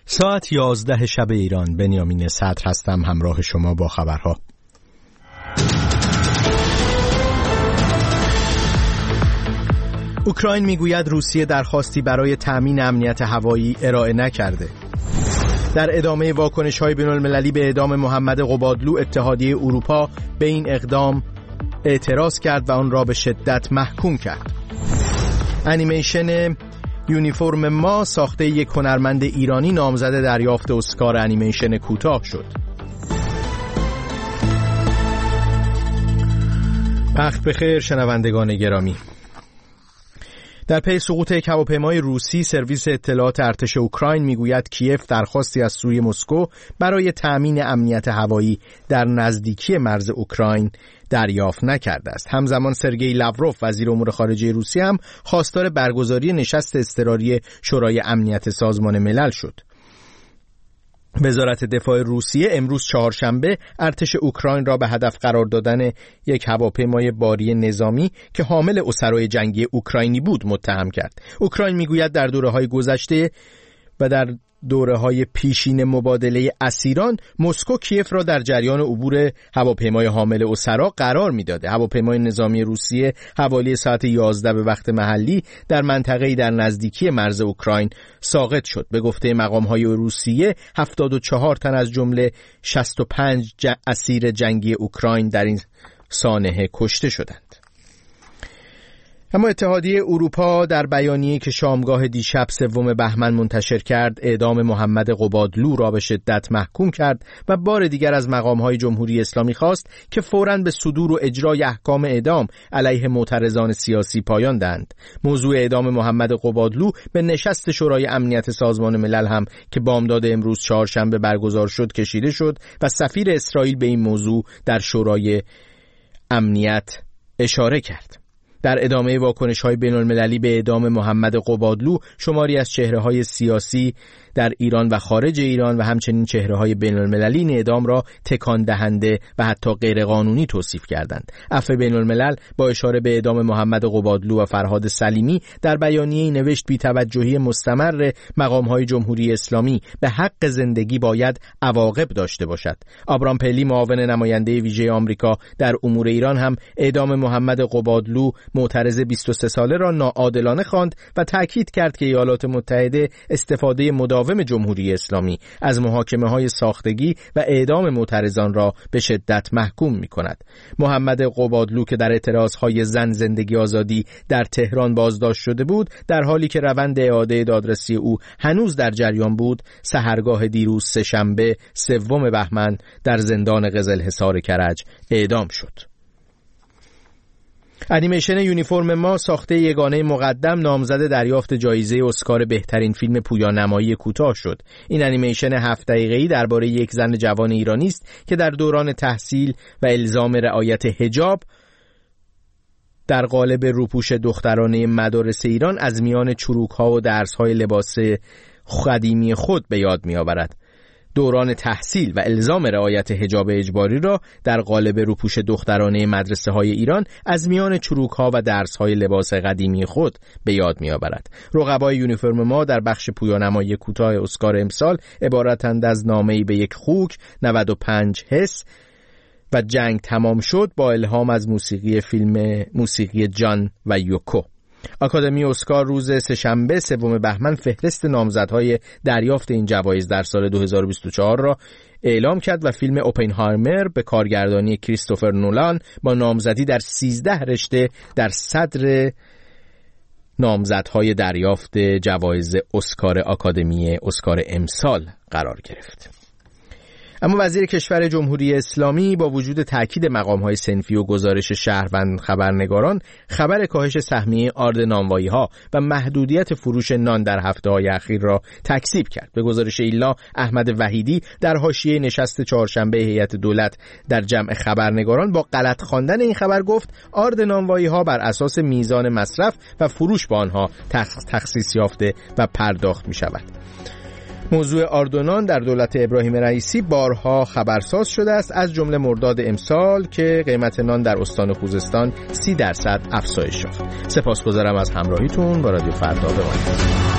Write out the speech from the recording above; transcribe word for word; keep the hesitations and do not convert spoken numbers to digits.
ساعت یازده شب ایران. بنیامین صدر هستم، همراه شما با خبرها. اوکراین میگوید روسیه درخواستی برای تأمین امنیت هوایی ارائه نکرده. در ادامه واکنش‌های بین‌المللی به اعدام محمد قبادلو، اتحادیه اروپا به این اقدام اعتراض کرد و آن را به شدت محکوم کرد. انیمیشن یونیفرم ما ساخته یک هنرمند ایرانی نامزد دریافت اسکار انیمیشن کوتاه شد. وقت بخیر شنوندگان گرامی. در پی سقوط یک هواپیمای روسی، سرویس اطلاعات ارتش اوکراین میگوید کیف درخواستی از سوی مسکو برای تأمین امنیت هوایی در نزدیکی مرز اوکراین دریافت نکرده است. همزمان سرگئی لاوروف وزیر امور خارجه روسیه هم خواستار برگزاری نشست اضطراری شورای امنیت سازمان ملل شد. وزارت دفاع روسیه امروز چهارشنبه ارتش اوکراین را به هدف قرار دادن یک هواپیمای باری نظامی که حامل اسرای جنگی اوکراینی بود متهم کرد. اوکراین میگوید در دوره‌های گذشته و در دوره‌های پیشین مبادله اسیران، مسکو کیف را در جریان عبور هواپیمای حامل اسرا قرار می‌داده. هواپیمای نظامی روسیه حوالی ساعت یازده به وقت محلی در منطقه‌ای در نزدیکی مرز اوکراین ساقط شد. به گفته مقام‌های روسیه، هفتاد و چهار تن از جمله شصت و پنج ج... اسیر جنگی اوکراین در این سانحه کشته شدند. اما اتحادیه اروپا در بیانیه‌ای که شامگاه دیشب سوم بهمن منتشر کرد، اعدام محمد قبادلو را به شدت محکوم کرد و بار دیگر از مقام‌های جمهوری اسلامی خواست که فوراً به صدور و اجرای احکام اعدام علیه معترضان سیاسی پایان دهند. موضوع اعدام محمد قبادلو به نشست شورای امنیت سازمان ملل هم که بامداد امروز چهارشنبه برگزار شد کشیده شد و سفیر اسرائیل به این موضوع در شورای امنیت اشاره کرد. در ادامه واکنش‌های بین‌المللی به اعدام محمد قبادلو، شماری از چهره‌های سیاسی در ایران و خارج ایران و همچنین چهره‌های بین‌المللی این اعدام را تکان دهنده و حتی غیرقانونی توصیف کردند. عفو بین‌الملل با اشاره به اعدام محمد قبادلو و فرهاد سلیمی در بیانیه‌ای نوشت بی‌توجهی مستمر مقام‌های جمهوری اسلامی به حق زندگی باید عواقب داشته باشد. آبرام پلی، معاون نماینده ویژه آمریکا در امور ایران، هم اعدام محمد قبادلو معترض بیست و سه ساله را ناعادلانه خواند و تأکید کرد که ایالات متحده استفاده مداوم جمهوری اسلامی از محاکمه‌های ساختگی و اعدام معترضان را به شدت محکوم می‌کند. محمد قبادلو که در اعتراضهای زن زندگی آزادی در تهران بازداشت شده بود، در حالی که روند اعاده دادرسی او هنوز در جریان بود، سحرگاه دیروز سه‌شنبه سوم بهمن در زندان قزلحصار کرج اعدام شد. انیمیشن یونیفرم ما ساخته یگانه مقدم نامزد دریافت جایزه اسکار بهترین فیلم پویانمایی کوتاه شد. این انیمیشن هفت دقیقه‌ای درباره یک زن جوان ایرانی است که در دوران تحصیل و الزام رعایت حجاب در قالب روپوش دخترانه مدارس ایران از میان چروک‌ها و درس‌های لباس قدیمی خود به یاد می‌آورد. دوران تحصیل و الزام رعایت حجاب اجباری را در قالب روپوش دخترانه مدرسه های ایران از میان چروک ها و درس های لباس قدیمی خود به یاد می آورد. رقبای یونیفرم ما در بخش پویانمایی کوتاه اسکار امسال عبارتند از نامه‌ای به یک خوک، نود و پنج حس و جنگ تمام شد با الهام از موسیقی فیلم موسیقی جان و یوکو. آکادمی اسکار روز سه‌شنبه سوم بهمن فهرست نامزدهای دریافت این جوایز در سال دو هزار و بیست و چهار را اعلام کرد و فیلم اوپنهایمر به کارگردانی کریستوفر نولان با نامزدی در سیزده رشته در صدر نامزدهای دریافت جوایز اسکار آکادمی اسکار امسال قرار گرفت. اما وزیر کشور جمهوری اسلامی با وجود تاکید مقام‌های صنفی و گزارش شهروند خبرنگاران، خبر کاهش سهمیه آرد نانوایی‌ها و محدودیت فروش نان در هفته‌های اخیر را تکذیب کرد. به گزارش ایلا، احمد وحیدی در حاشیه نشست چهارشنبه هیئت دولت در جمع خبرنگاران با غلط خواندن این خبر گفت آرد نانوایی‌ها بر اساس میزان مصرف و فروش با آنها تخصیص یافته و پرداخت می‌شود. موضوع آردونان در دولت ابراهیم رئیسی بارها خبرساز شده است، از جمله مرداد امسال که قیمت نان در استان خوزستان سی درصد افزایش یافت. سپاسگزارم از همراهیتون با رادیو فردا. بمانید.